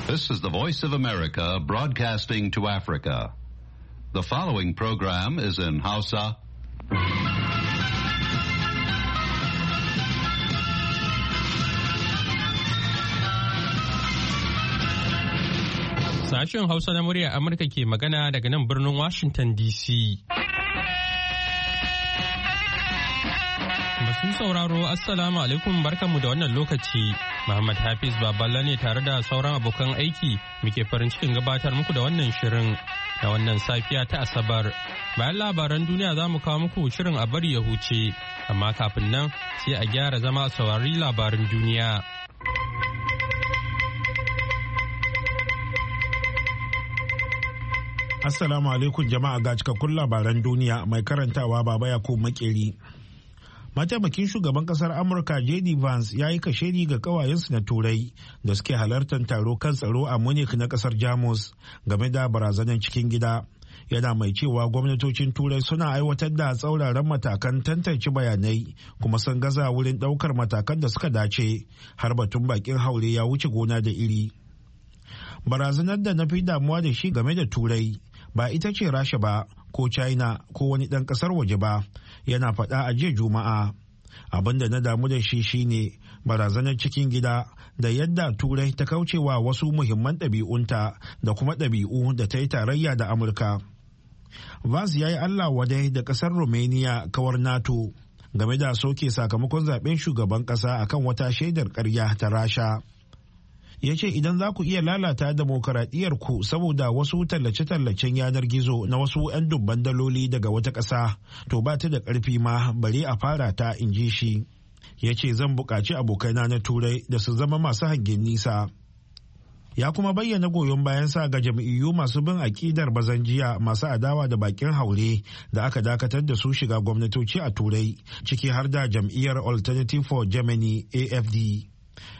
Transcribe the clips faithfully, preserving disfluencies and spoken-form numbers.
This is the Voice of America broadcasting to Africa. The following program is in Hausa. Sashen Hausa na murya Amurka ke magana daga nan birnin Washington D C. Masu sauraro, Assalamu alaikum, barkanmu da wannan lokaci. Muhammad Hafiz Baballa ne tare da sauran abokan aiki muke farin cikin gabatar muku da wannan shirin da wannan safiya ta Asabar. Bayan labaran duniya za mu kawo muku shirin a bari ya huce, amma kafin nan sai a gyara zama a saurari labaran duniya. Assalamu alaikum jama'a, ga cikakkun labaran duniya mai karantawa Baba Yakubu Makeri. Mataimakin shugaban kasar Amurka J D Vance ya yi kashedi ga kawayensu na Turai da suke halartar taro kan tsaro a Munich na kasar Jamus game da barazanar cikin gida. Yana mai cewa gwamnatocin Turai suna aiwatar da tsauraran matakan tantance bayanai kuma sun gaza wurin daukar matakan da suka dace, har batun bakin haure ya wuce gona da iri. Barazanar da na fi damuwa da shi game da Turai ba ita ce Rasha ba ko China ko wani ɗan ƙasar waje ba, yana faɗa a jiya Juma'a. Abin da na damu da shi shine barazanar cikin gida da yadda Turai ta kaucewa wasu muhimman ɗabi'unta da kuma ɗabi'u da ta yi tarayya da Amurka. Vance ya yi Allah wadai da ƙasar Romania, kawar NATO, game da soke sakamakon zaben shugaban ƙasa akan wata shaidar ƙarya ta Rasha. Ya ce idan za ku iya lalata demokaradiyyar ku saboda wasu tallace-tallacen yanar gizo na wasu 'yan dubban daloli daga wata ƙasa, to ba ta da ƙarfi ma bare a fara ta, in ji shi. Ya ce zan buƙaci abokaina na Turai da su zama masu hangen nisa. Ya kuma bayyana goyon bayansa ga jam'iyyu masu bin aƙidar bazanjiya masu adawa da bakin haure da aka dakatar da su shiga gwamnatoci a Turai, ciki har da jam'iyyar Alternative for Germany A F D.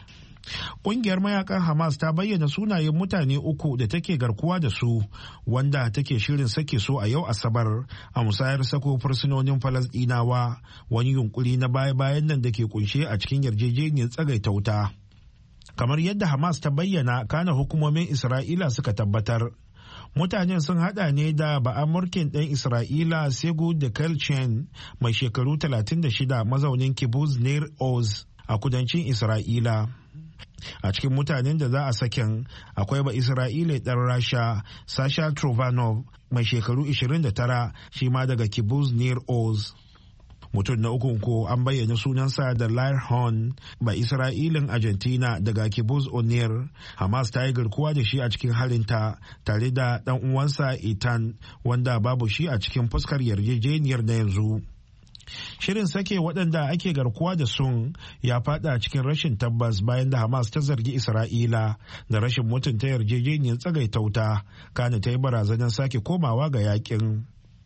Ƙungiyar mayakan Hamas ta bayyana sunayen mutane uku da take garkuwa da su, wanda take shirin sake su a yau Asabar a musayar sako fursunonin Falasɗinawa, wani yunkuri na baya-bayan nan da ke kunshe a cikin yarjejeniyar tsagaita wuta. Kamar yadda Hamas ta bayyana, kana hukumomin Isra'ila suka tabbatar. Mutanen sun hada ne da ba'amurkin ɗan Isra'ila Segu de Kelchen mai shekaru talatin da shida, mazaunin Kibbutz Nir Oz a kudancin Isra'ila. A cikin mutanen da za a saken akwai ba Isra'ila ɗan Rasha Sasha Trovanov mai shekaru ishirin da tara, shi ma daga Kibbutz Nir Oz. Mutum na ukun ko an bayyana sunansa da Lair Horn, ba Isra'ilin Argentina daga Kibbutz Onir. Hamas ta yi garkuwa da shi a cikin harinta tare da ɗan uwansa Itan, wanda babu shi a cikin fuskar yarjejeniyar na yanzu. Shirin sake waɗanda ake garkuwa da sun ya fada cikin rashin tabbas bayan da Hamas ta zargi Isra'ila da rashin mutunta yarjejeniyar tsagaita wuta, kana ta yi barazanar sake komawa ga yakin.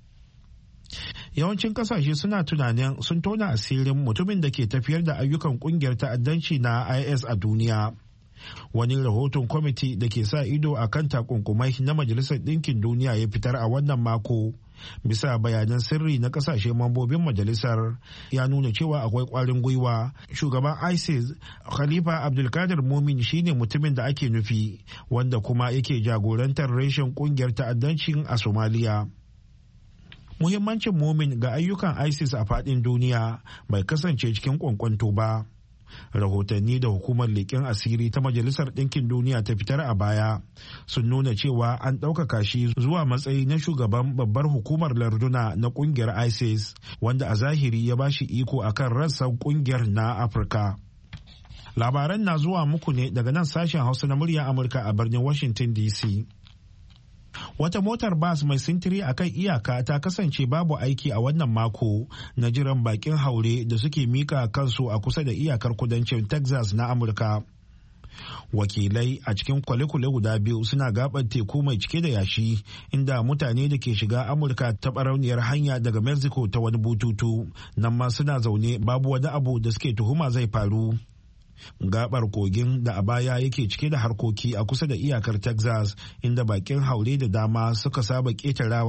Yawancin kasashe suna tunanin sun tona asirin mutumin da ke tafiyar da ayyukan kungiyar ta'addanci na I S a duniya. Wani rahoton kwamiti da ke sa ido a kan takunkumai na Majalisar Ɗinkin Duniya ya fitar a wannan mako, bisa bayanan sirri na kasashe mambobin majalisar, ya nuna cewa akwai kwarin gwiwa shugaban ISIS Khalifa Abdulkadir Mumin shine mutumin da ake nufi, wanda kuma yake jagorantar reshen kungiyar ta'addancin a Somalia. Muhimmancin Mumin ga ayyukan ISIS a faɗin duniya bai kasance cikin kwankwanto ba. Rahotanni da hukumar leƙen asiri ta Majalisar Ɗinkin Duniya ta fitar a baya sun nuna cewa an ɗaukaka shi zuwa matsayi na shugaban babbar hukumar larduna na ƙungiyar ISIS, wanda a zahiri ya ba shi iko akan rassan ƙungiyar na Afirka. Labaran na zuwa muku ne daga nan sashen Hausa na muryar Amurka a birnin Washington D C. Wata motar bas mai sintiri a kan iyaka ta kasance babu aiki a wannan mako na jiran bakin haure da suke mika kansu a kusa da iyakar kudancin Texas na Amurka. Wakilai a cikin kwale-kwale guda biyu suna gabar teku mai cike da yashi, inda mutane da ke shiga Amurka ta barauniyar hanya daga Mexico ta wani bututu, nan ma suna zaune babu wani abu da suke tuhuma zai faru. Gabar kogin da a baya yake cike da harkoki a kusa da iyakar Texas, inda bakin haure da dama suka saba ketarawa,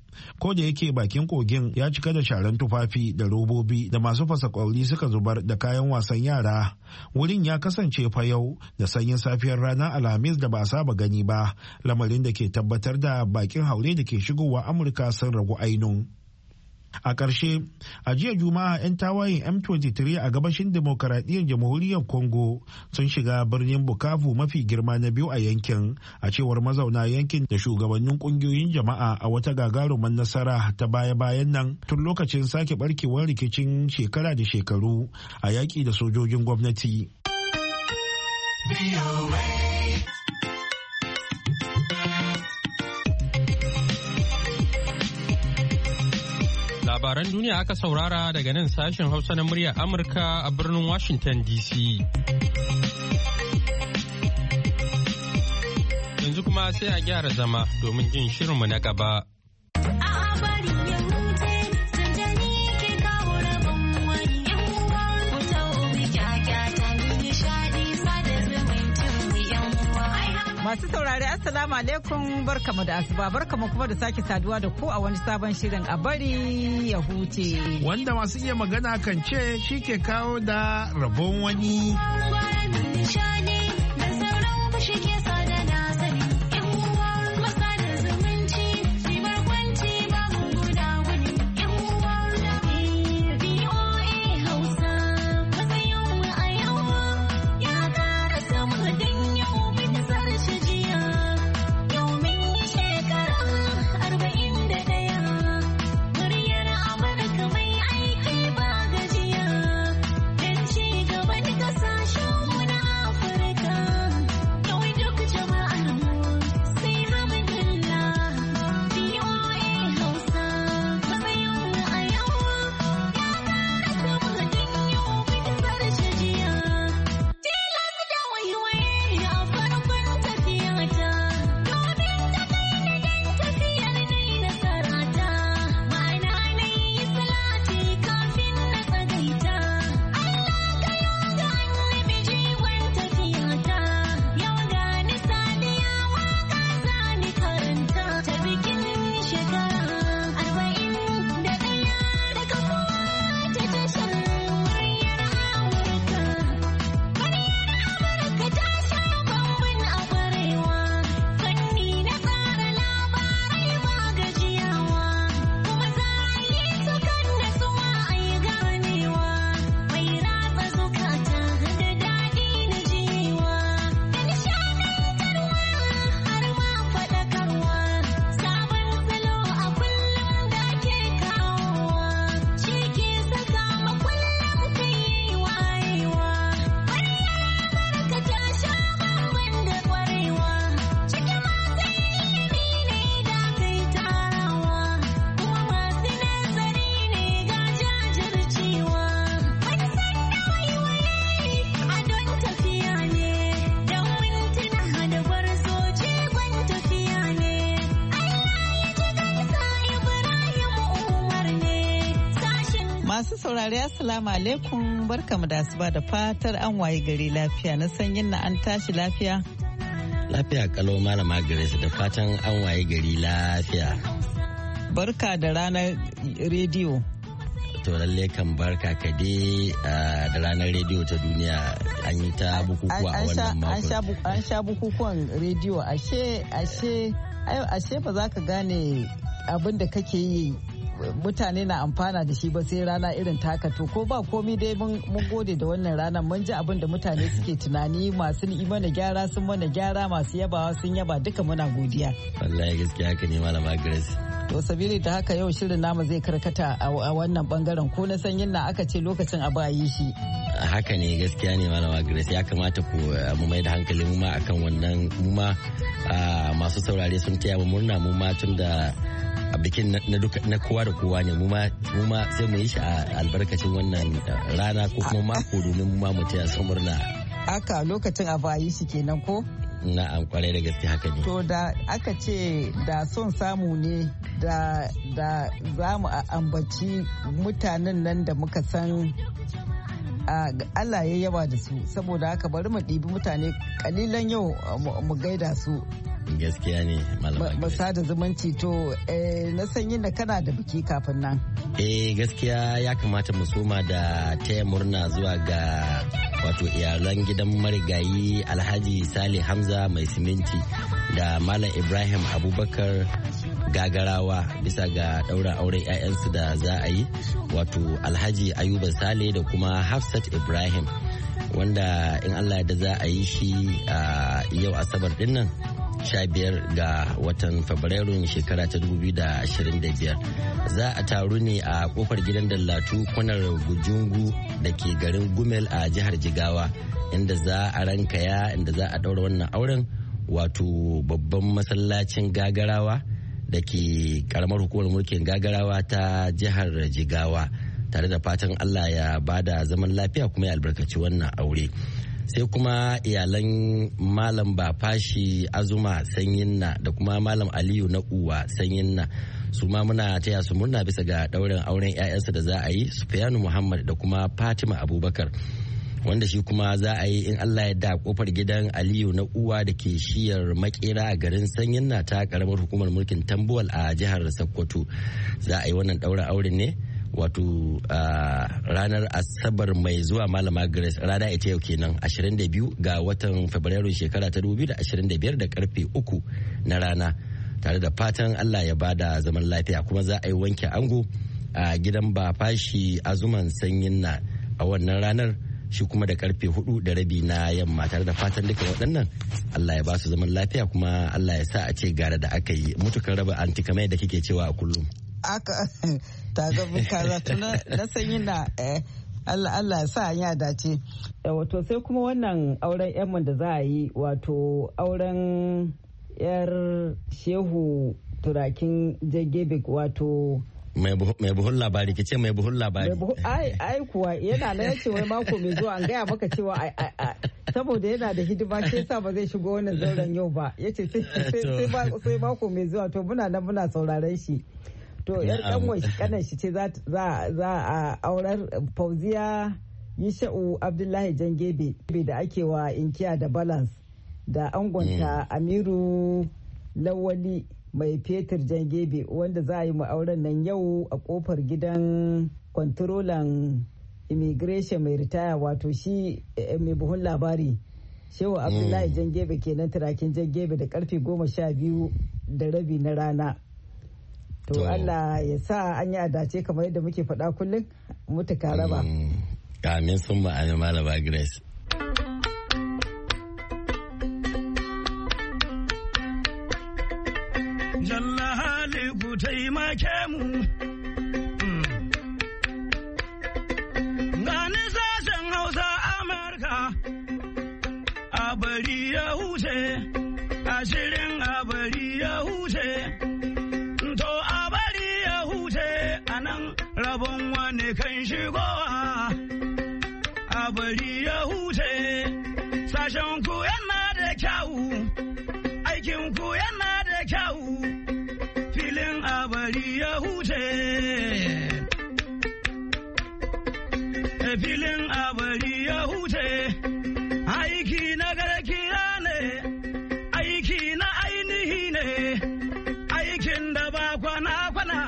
ko da yake bakin kogin ya cika da sharan tufafi da robobi da masu fasa kwauri suka zubar da kayan wasan yara, wurin ya kasance fa yau da sanyin safiyar ranar alhamis da ba a saba gani ba, lamarin da ke tabbatar da bakin haure da ke shigowa amurka sun ragu ainun. A ƙarshe, a jiya Juma'a 'yan tawayen M twenty-three a gabashin demokaradiyyar jamhuriyar Congo sun shiga birnin Bukavu mafi girma na biyu a yankin, a cewar mazauna yankin da shugabannin ƙungiyoyin jama'a a wata gagarumar nasara ta baya-bayan nan tun lokacin sake barkewar rikicin shekara da shekaru a yaƙi da sojojin gwamnati. Labaran duniya aka saurara daga nan sashen Hausa na muryar Amurka a birnin Washington D C. Yanzu kuma sai a gyara zama domin jin shirinmu na gaba. Masu saurari Assalamu alaikum, barkamu da asuba, barkamu kuma da sake saduwa da ku a wani sabon shirin a bari ya huce. Wanda masu iya magana kan ce shi ke kawo da rabon wani. Masu saurari Assalamu alaikum, barkamu da asuba da fatar an waye gari lafiya, na sanyin na an tashi lafiya. Lafiya kalau malama Grace, da fatan an waye gari lafiya. Barka da ranar rediyo. To lalle kan barka ka dai da ranar rediyo ta duniya, an yi ta bukukuwa a wannan makon. An sha bukukuwan rediyo, ashe ashe ashe ba za ka gane abin da kake yi mutane na amfana da shi ba sai rana irin taka. To ko ba komi dai mun gode da wannan ranar, mun ji abin da mutane suke tunani, masu yi mana gyara sun mana gyara, masu yabawa sun yaba, duka muna godiya. Wallahi gaskiya haka ne malama Grace. To sabili da haka yau shirin namu zai karkata a wannan bangaren, ko na sanyin na aka ce lokacin a ba yi shi. Haka ne, gaskiya ne malama Grace, ya kamata ku mu mai da hankali mu ma akan wannan, mu ma masu saurare sun taya mu murna, mu ma tun da a bikin na kowa da kowa ne, mu ma sai mu yi shi a albarkacin wannan rana ko kuma mako domin mu ma mu taya su murna. Haka lokacin a ba yi shi kenan ko? Na'am, kwarai da gaske haka ne. To da aka ce da son samu ne da da za mu ambaci mutanen nan da muka san Allah ya yawa da su, saboda haka bari mu ɗibi mutane kalilan yau mu gaida su. Gaskiya ne malama. Ba sada zumunci to na san yin da kana da biki kafin nan. Eh gaskiya ya kamata mu soma da taya murna zuwa ga wato iyalan gidan marigayi Alhaji Salih Hamza mai siminti da Malam Ibrahim Abubakar Gagarawa bisa ga daura auren 'ya'yansu da za a yi, wato Alhaji Ayuba Sale da kuma Hafsat Ibrahim, wanda in Allah da za a yi shi a yau Asabar din nan sha biyar ga watan Fabrairun shekara ta dubu biyu da ashirin da biyar. Za a taru ne a kofar gidan Dallatu kwanar Gujungu da ke garin Gumel a jihar Jigawa, inda za a rankaya inda za a daura wannan auren, wato babban masallacin Gagarawa da ke karamar hukumar mulkin Gagarawa ta jihar Jigawa, tare da fatan Allah ya bada zaman lafiya kuma ya albarkaci wannan aure. Sai kuma iyalan Malam Bafashi Azuma Sanyinna da kuma Malam Aliyu na Uwa Sanyinna, su ma muna taya su murna bisa ga ɗaurin auren 'ya'yansa da za a yi, Sufiyanu Muhammad da kuma Fatima Abubakar, wanda shi kuma za a yi in Allah ya da kofar gidan Aliyu na Uwa da ke shiyar Makera a garin Sanyinna ta karamar hukumar mulkin Tambuwal a jihar Sokoto. Za a yi wannan ɗaurin auren ne wato ranar Asabar mai zuwa Malama Grace, rana ita yau kenan ashirin da biyu ga watan Fabrairu shekara ta dubu biyu da ashirin da biyar da karfe uku na rana, tare da fatan Allah ya bada zaman lafiya. Kuma za a yi wanke ango a gidan Bafashi Azuman Sanyinna a wannan ranar, shi kuma da karfe hudu da rabi na yamma, tare da fatan duka waɗannan Allah ya ba su zaman lafiya, kuma Allah ya sa a ce gara da aka yi mutukan raba anti kamar yadda kike cewa a kullum. Aka ta zabi kaza na sanyi na Allah Allah ya sa ya dace. Wato sai kuma wannan auren yan da za a yi, wato auren yar Shehu Turakin Jagebe, wato mai buhun labari, kice mai buhun labari. Ai kuwa yana na yace wai mako mai zuwa an gaya maka cewa saboda yana da hidima shi yasa ba zai shigo wannan zauren yau ba, yace sai mako mai zuwa, to muna nan muna sauraron shi. To yar kanwar shi kanan shi ce za a aurar Fauziya Yisha'u Abdullahi Jangebe da ake wa inkiya da balance, da angonta Amiru Lawali mai fetur Jangebe, wanda za a yi auren nan yau a kofar gidan kwantarolan immigration mai ritaya, wato shi mai buhun labari Shehu Abdullahi Jangebe kenan Turakin Jangebe, da karfe goma sha biyu da rabi na rana. To Allah ya sa an yi adace kamar yadda muke faɗa kullum, mutuka raba. Amin sun ma'ani Malama Grace. Jalla hali ku taimake mu. Gani sashen Hausa Amurka a bari ya huce, ashirin a bari ya huce. Rabon wani kan shigowa a bari ya huce, sashen ku yana da kyawu, aikin ku yana da kyawu, filin a bari ya huce, filin a bari ya huce, aiki na garkiya ne, aiki na ainihi ne, aikin da ba kwana-kwana,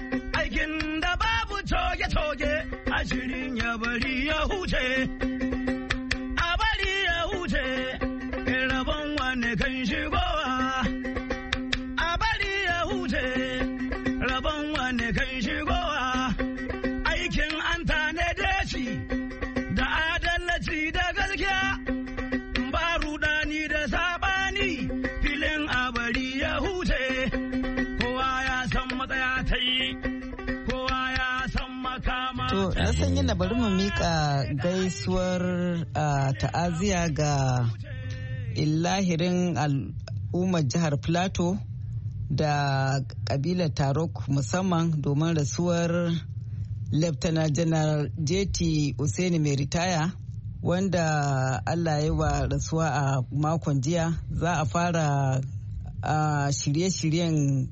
toge a shirin ya bari ya huce, a bari ya huce, rabon wani kan shigowa, a bari ya huce, rabon wani kan shigowa, aikin an tanade shi da adalci da gaskiya, ba rudani da sabani, filin a bari ya huce, kowa ya san matsaya ta yi. To, na san yana bari mu mika gaisuwar ta'aziya ga illahirin al'ummar jihar Plateau da kabilar Tarok, musamman domin rasuwar Lieutenant General J T Usaini mai ritaya, wanda Allah ya yi wa rasuwa a makon jiya. Za a fara shirye-shiryen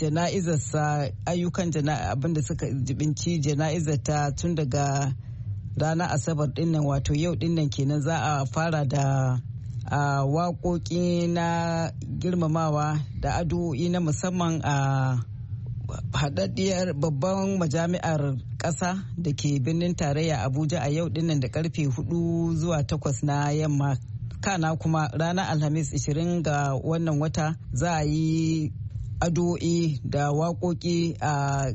jana'izarsa, ayyukan abinda suka jibinci jana'izarta tun daga ranar asabar dinnan wato yau dinnan kenan za a fara da a waƙoƙi na girmamawa da addu'o'i na musamman a haɗaɗɗiyar babban majami'ar ƙasa da ke birnin tarayya Abuja a yau dinnan da karfe hudu zuwa takwas na yamma. Kana kuma ranar Alhamis ishirin ga wannan wata za a yi addu'o'i da waƙoƙi a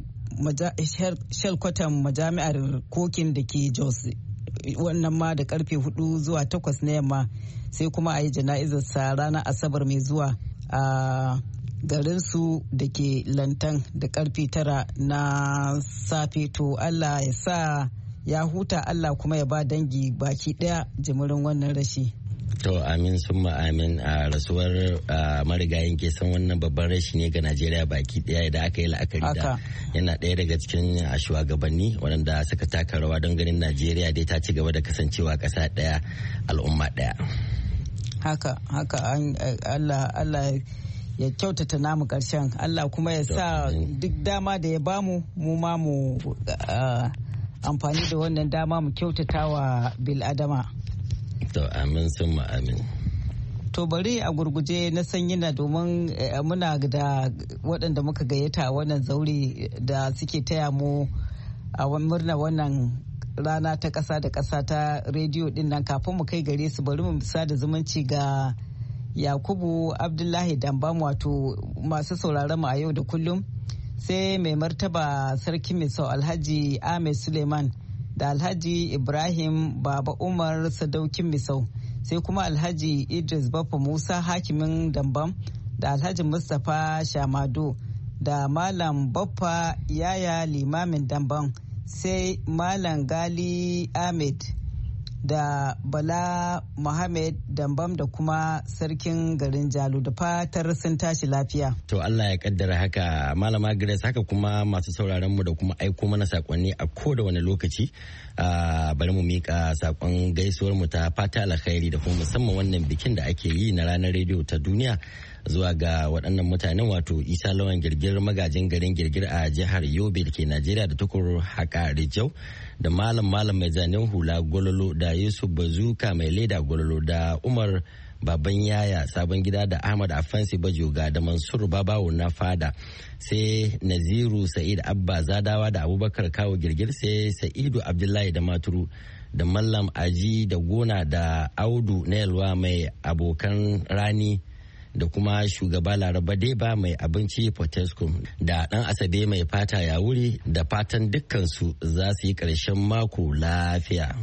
shelkwatan majami'ar kokin da ke Jos, wannan ma da karfe hudu zuwa takwas na yamma, sai kuma a yi jana'izarsa ranar Asabar mai zuwa a garinsu da ke Lantan da karfe tara na safe. To Allah ya sa ya huta, Allah kuma ya ba dangi baki daya jimirin wannan rashi. To amin summa amin. A rasuwar marigayin ke san wannan babban rashi ne ga Najeriya baki daya idan aka yi la'akari da yana ɗaya daga cikin shugabanni waɗanda suka taka rawa don ganin Najeriya dai ta ci gaba da kasancewa ƙasa ɗaya al'umma ɗaya. Haka haka Allah Allah ya kyautata namu ƙarshen, Allah kuma ya sa duk dama da ya bamu mu ma mu amfani da wannan dama mu kyautata wa bil'adama. To amin sun amin. To bari a gurguje na sanyina domin muna da waɗanda muka gayyata wannan zaure da suke taya mu a murna wannan rana ta ƙasa da ƙasa ta rediyo ɗin nan. Kafin mu kai gare su bari mu bisa da zumunci ga Yakubu Abdullahi Dambam, wato masu sauraron mu a yau da kullum, sai mai martaba sarki Misau Alhaji Ahmed Suleiman da Alhaji Ibrahim Baba Umar Sadaukin Misau, sai kuma Alhaji Idris Baffa Musa Hakimin Dambam da Alhaji Mustapha Shamado da Malam Baffa Yaya Limamin Dambam, sai Malam Gali Ahmed da Bala Muhammad Dambam da kuma sarkin garin Jalo, da fatar sun tashi lafiya. To Allah ya kaddara haka Malama Grace, haka kuma masu sauraron mu da kuma aiko mana sakonni a ko da wani lokaci. Uh, bari mu mika sakon gaisuwar mu ta fata alkhairi da kuma musamman wannan bikin da ake yi na ranar rediyo ta duniya zuwa ga waɗannan mutanen, wato Isa Lawan Girgir, magajin garin Girgir a jihar Yobe da ke Najeriya, da Tukur Haka Rijau, da Malam Malam mai zanen hula Gololo, da Yusuf Bazuka mai leda Gololo, da Umar Baban Yaya Sabon Gida, da Ahmad Afansi Bajoga, da Mansur Babawo na Fada, sai Naziru Sa'id Abba Zadawa, da Abubakar Kawo Girgir, sai Sa'idu Abdullahi da Maturu, da Mallam Aji da Gona, da Audu na Yalwa mai abokan rani, da kuma shugaba Laraba Deba mai abinci Potescom, da ɗan Asabe mai fata ya wuri, da fatan dukkansu za su yi ƙarshen mako lafiya.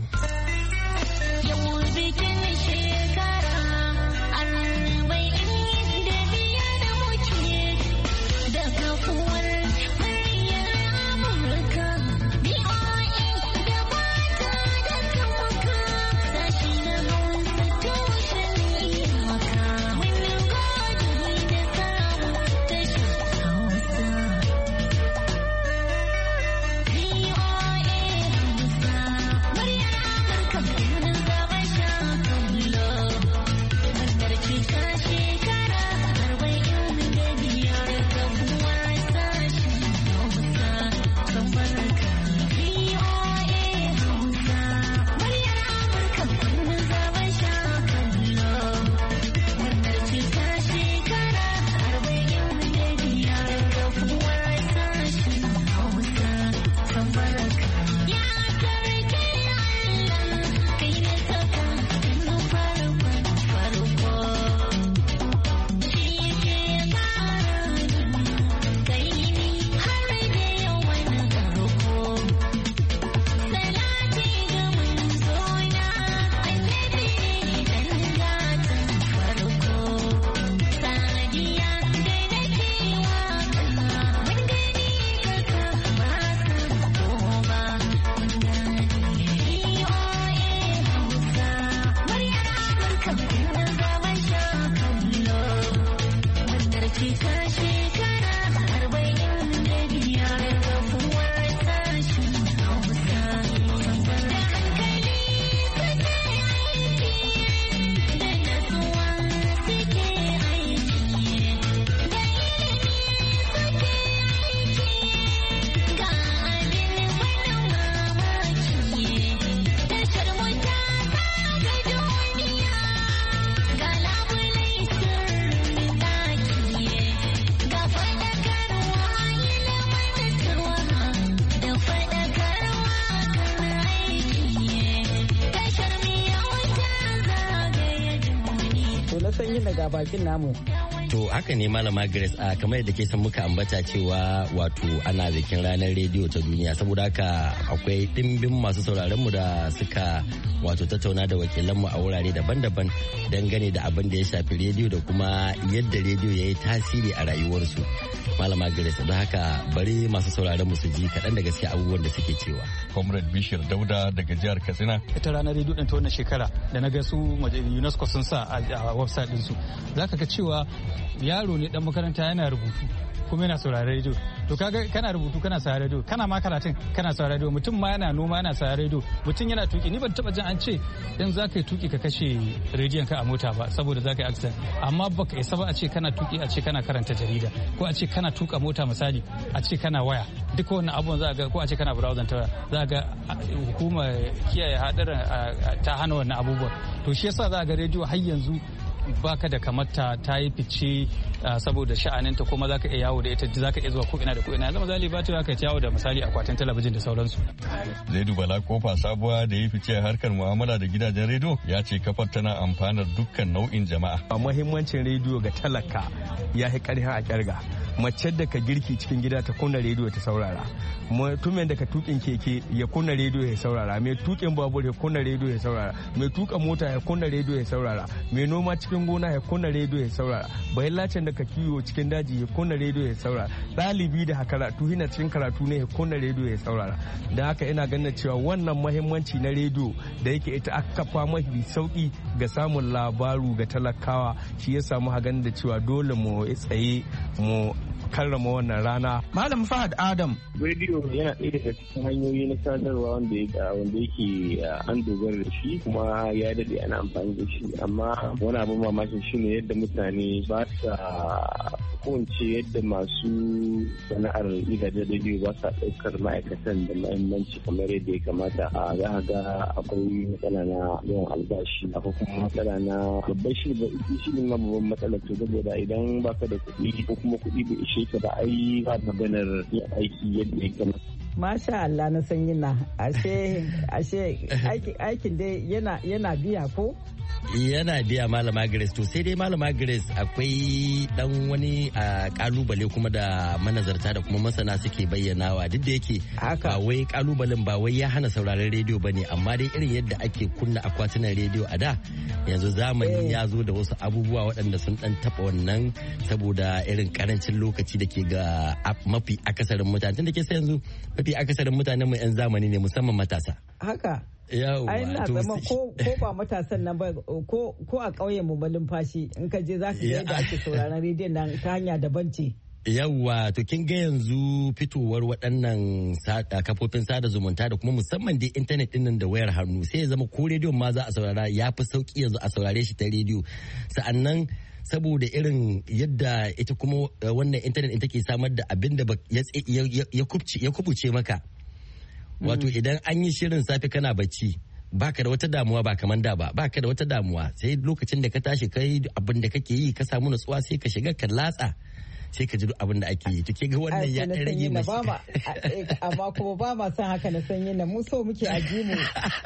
Come na sanyi daga bakin namu. To haka ne Malama Grace, a kamar yadda ke san muka ambata cewa wato ana bikin ranar rediyo ta duniya, saboda haka akwai dimbin masu sauraron mu da suka wato tattauna da wakilanmu a wurare daban-daban dangane da abin da ya shafi rediyo da kuma yadda rediyo ya yi tasiri a rayuwarsu. Malama Grace, don haka bari masu sauraron mu su ji kaɗan da gaske abubuwan da suke cewa. Comrade Bishir Dauda daga jihar Katsina. Ita ranar rediyo ɗin ta wannan shekara da na ga su UNESCO sun sa a website ɗinsu, za ka ga cewa yaro ne dan makaranta yana rubutu kuma yana saurare rediyo. To kaga kana rubutu kana saurare rediyo, kana ma karatun kana saurare rediyo, mutum ma yana noma yana saurare rediyo, mutum yana tuki. Ni ban taba jin an ce in za ka yi tuki ka kashe rediyon ka a mota ba saboda za ka yi accident, amma baka isa ba a ce kana tuki a ce kana karanta jarida, ko a ce kana tuka mota misali a ce kana waya. Duka wannan abubuwan za ga, ko a ce kana browser ta za ga hukumar kiyaye hadarin ta hana wannan abubuwan. To shi yasa za ga rediyo har yanzu baka da kamata ta yi fice saboda sha'aninta, kuma za ka iya yawo da ita, za ka iya zuwa ko'ina da ko'ina. Zama zali ba ta ka yawo da misali akwatin talabijin da sauransu. Zaidu Bala Kofa Sabuwa da ya fice harkar mu'amala da gidajen rediyo ya ce kafar tana amfanar dukkan nau'in jama'a. Muhimmancin rediyo ga talaka ya yi karhin a kyarga. Mace da ka girki cikin gida ta kunna rediyo ta saurara, mutumin da ka tukin keke ya kunna rediyo ya saurara, mai tukin babur ya kunna rediyo ya saurara, mai tuka mota ya kunna rediyo ya saurara, mai noma cikin gona ya kunna rediyo ya saurara, bayan lacin da ka kiwo cikin daji ya kunna rediyo ya saurara, ɗalibi da karatu hina cikin karatu ne ya kunna rediyo ya saurara. Da haka ina ganin cewa wannan mahimmanci na rediyo da yake ita aka kafa mafi sauki ga samun labaru ga talakawa, shi ya samu hagan da cewa dole mu tsaye mu karrama wannan rana. Malam Fahad Adam. Rediyo yana ɗaya daga cikin hanyoyi na sadarwa wanda yake an dogara da shi kuma ya daɗe ana amfani da shi, amma wani abin mamakin shi ne yadda mutane ba sa kowace yadda masu sana'ar gidajen rediyo ba sa ɗaukar ma'aikatan da mahimmanci kamar yadda ya kamata. A za a ga akwai matsala na yawan albashi, akwai kuma matsala na babban shi ba shi ne ma babban matsala, to saboda idan baka da kuɗi ko kuma kuɗi bai ishe ka ba ai ba maganar yin aiki yadda ya kamata. Masha Allah na san yana ashe ashe aikin dai yana yana biya ko? Yana biya Malama Grace. To sai dai Malama Grace akwai dan wani kalubale kuma da manazarta da kuma masana suke bayyanawa, duk da yake ba wai kalubalen ba wai ya hana sauraron rediyo bane, amma dai irin yadda ake kunna akwatunan rediyo a da, yanzu zamani ya zo da wasu abubuwa waɗanda sun dan taba wannan saboda irin karancin lokaci da ke ga mafi akasarin mutane, tun da ke sai yanzu mafi akasarin mutanen mu 'yan zamani ne, musamman matasa. Haka. Yawwa. Ai na zama ko ba matasan nan ba, ko a ƙauyen mu balin fashi in ka je za ka ga yadda ake sauraron rediyon nan ta hanya daban ce. Yawwa, to kin ga yanzu fitowar waɗannan kafofin sada zumunta da kuma musamman dai intanet ɗin nan da wayar hannu, sai ya zama ko rediyon ma za a saurara ya fi sauki yanzu a saurare shi ta rediyo. Sa'annan saboda irin yadda ita kuma wannan intanet ɗin take samar da abin da ya kubuce maka. Wato idan an yi shirin safe kana bacci baka da wata damuwa ba kamar da ba, baka da wata damuwa, sai lokacin da ka tashi kai abin da kake yi ka samu nutsuwa sai ka shiga ka latsa sai ka ji duk abin da ake yi. To ke ga wannan ya dan rage mashi, amma kuma ba ma san haka na sanyi na mu so muke aji mu.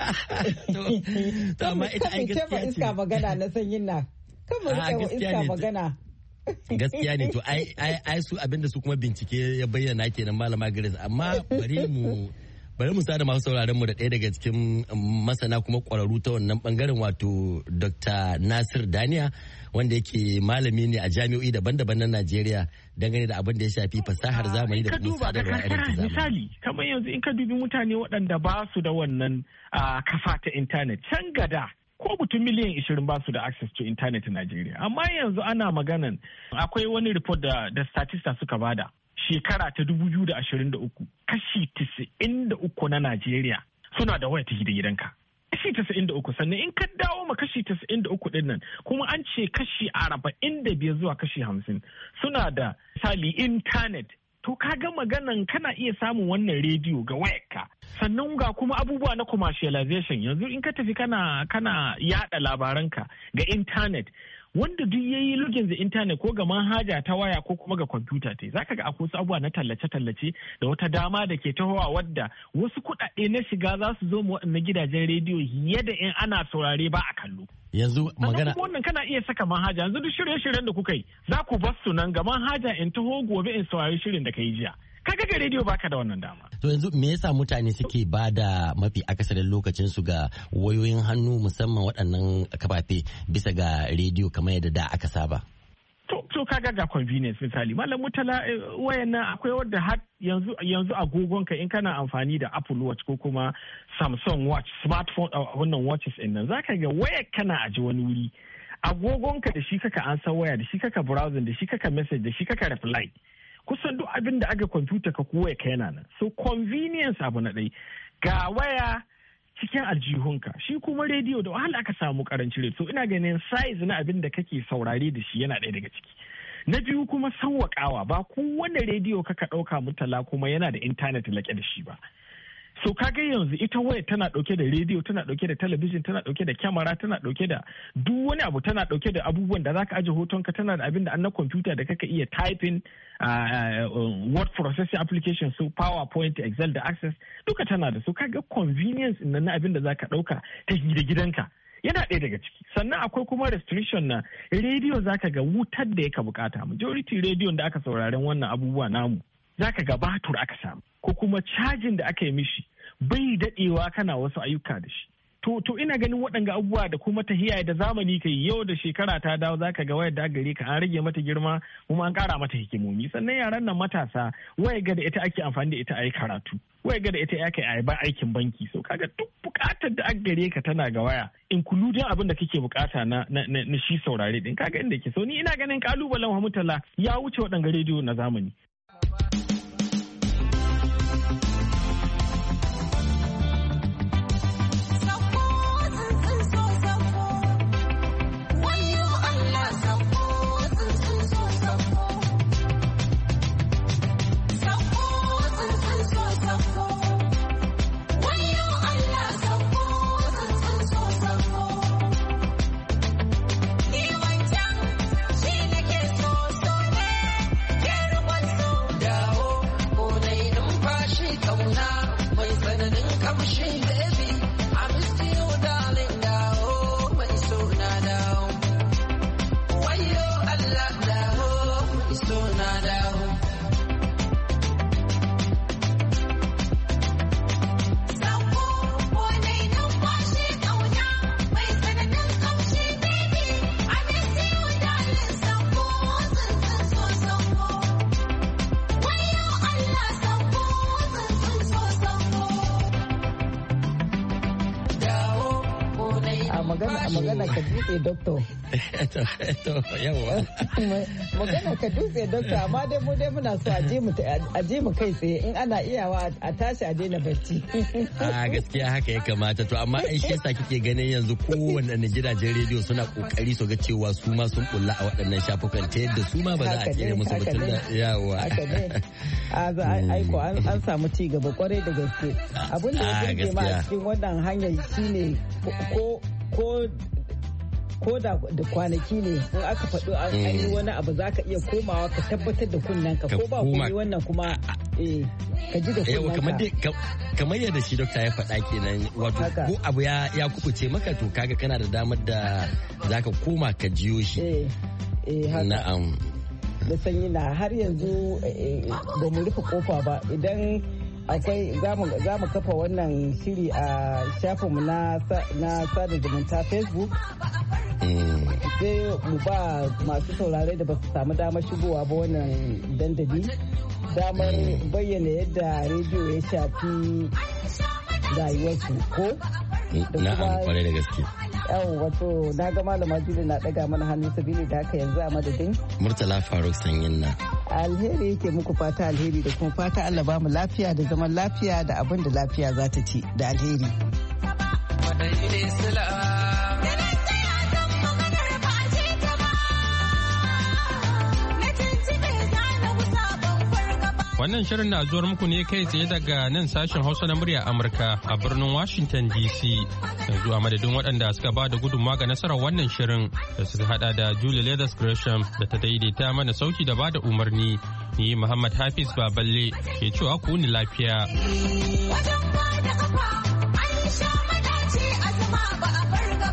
To amma ita ai gaskiya ce. Iska magana na sanyin na. Kamar iska magana. Gaskiya ne, to ai ai su abinda su kuma bincike ya bayyana kenan Malama Grace, amma bari mu bari mu sada masu sauraron mu da ɗaya daga cikin masana kuma ƙwararru ta wannan bangaren, wato Doctor Nasir Daniya, wanda yake malami ne a jami'o'i daban-daban na Najeriya dangane da abin da ya shafi fasahar zamani da kuma sadarwa irin ta zamani. Misali, kamar yanzu in ka dubi mutane waɗanda ba su da wannan kafa ta intanet, can gada ko mutum miliyan ishirin ba su da access to internet a Najeriya. Amma yanzu ana maganan akwai wani report da, da statista suka bada. Shekara ta dubu biyu da ashirin da uku, kashi tisa'in da uku na Najeriya suna da waya ta gidanka. Kashi tisa'in da uku, sannan in ka dawo ma kashi tisa'in da uku din nan, kuma an ce kashi arba'in da biyar zuwa kashi hamsin suna da misali intanet. To ka ga maganan kana iya samun wannan rediyo ga wayarka. Sannan ga kuma abubuwa na commercialization, yanzu in ka tafi kana kana yada labaranka ga intanet. wanda duk yayi login da intanet ko ga manhaja ta waya ko kuma ga kwamfuta ta zaka ga akwai wasu abubuwa na tallace-tallace da wata dama da ke tahowa wadda wasu kuɗaɗe na shiga za su zo mu waɗannan gidajen rediyo yadda in ana saurare ba a kallo. Yanzu magana wannan kana iya saka manhaja yanzu duk shirye-shiryen da kuka yi za ku bar su nan ga manhaja in taho gobe in saurari shirin da ka yi jiya. Kaga ga rediyo baka da wannan dama. To yanzu me yasa mutane suke ba da mafi akasarin lokacin su ga wayoyin hannu musamman waɗannan kafafe bisa ga rediyo kamar yadda da aka saba? To to kaga ga convenience misali malam mutala wayan nan akwai wadda har yanzu yanzu agogonka in kana amfani da Apple Watch ko kuma Samsung Watch smartphone wannan watches din nan zaka ga wayar kana aje wani wuri agogonka da shi kaka ansa waya da shi kaka browsing da shi kaka message da shi kaka reply. Kusan duk abin da aka kwamfuta ka koya ka yana nan. So convenience abu na ɗai. Ga waya cikin aljihunka. Shi kuma rediyo da wahala aka samu karancin rediyo. So ina ganin size na abin da kake saurare da shi yana ɗaya daga ciki. Na biyu kuma sauwaƙawa ba kowane rediyo kaka ɗauka mutala kuma yana da intanet laƙe da shi ba. So kaga yanzu ita waya tana dauke da rediyo tana dauke da talabijin tana dauke da kyamara tana dauke da duk wani abu tana dauke da abubuwan da zaka aje hotonka tana da abin da an na kwamfuta da kaka iya typing uh, uh, word processing application so PowerPoint Excel da Access duka tana da su kaga convenience na na abin da zaka dauka ta gida gidanka yana ɗaya daga ciki sannan akwai kuma restriction na rediyo zaka ga wutar da yaka bukata majority rediyon da aka sauraren wannan abubuwa namu zaka ga batur aka samu ko kuma cajin da aka yi mishi bai daɗewa kana wasu ayyuka da shi. To, to ina ganin waɗanga abubuwa da kuma tahiya da zamani kai yau da shekara ta dawo zaka ga wayar da gare ka an rage mata girma kuma an ƙara mata hikimomi sannan yaran nan matasa waya ga da ita ake amfani da ita a yi karatu waya ga da ita ake a ba aikin banki so kaga duk buƙatar da aka gare ka tana ga waya including abin da kake buƙata na, na, na, na shi saurare din kaga inda ke so ni ina ganin kalubalen Hamutala ya wuce waɗanga rediyo na zamani. magana ka dutse doctor magana ka dutse doctor amma dai mu dai muna so a je mu kai tsaye in ana iyawa a tashi a daina bacci a gaskiya haka ya kamata to amma ai shi yasa kike ganin yanzu kowanne gidajen rediyo suna kokari su ga cewa su ma sun kulla a waɗannan shafukan ta yadda su ma ba za a kere musu batun da yawa a za aiko an samu ci gaba kwarai da gaske abin da ya burge ma a cikin wannan hanyar shine ko ko ko da kwanaki ne in aka faɗo an yi wani abu za ka iya komawa ka tabbatar da kunnen ka ko ba komai wannan kuma eh ka ji da kunnen ka kamar yadda shi dokta ya faɗa kenan wato ko abu ya ya kubuce maka to kaga kana da damar da zaka koma ka jiyo shi eh eh haka na'am da sanyi na har yanzu ba mu rufe kofa ba idan akwai za mu kafa wannan shiri a shafinmu na sada zumunta Facebook sai mu ba masu saurare da ba su samu damar shigowa ba wannan dandali damar bayyana yadda rediyo ya shafi rayuwarsu ko na'am kwarai da gaske yawon wato na ga malama juli na daga mana hannu sabili da haka yanzu a madadin Murtala Faruk Sanyin na alheri yake muku fata alheri da kuma fata Allah ba mu lafiya da zaman lafiya da abin da lafiya za ta ci da alheri. Wannan shirin na zuwar muku ne kai tsaye daga nan sashen Hausa na murya Amurka a birnin Washington D C. Yanzu a madadin waɗanda suka ba da gudunmawa ga nasarar wannan shirin da suka hada da Julie Leathers Gresham da ta daidaita mana sauki da ba da umarni. Ni Muhammad Hafiz Baballe ke cewa ku ni lafiya. Wajen ba da kafa, an sha madaci a zama ba a farga.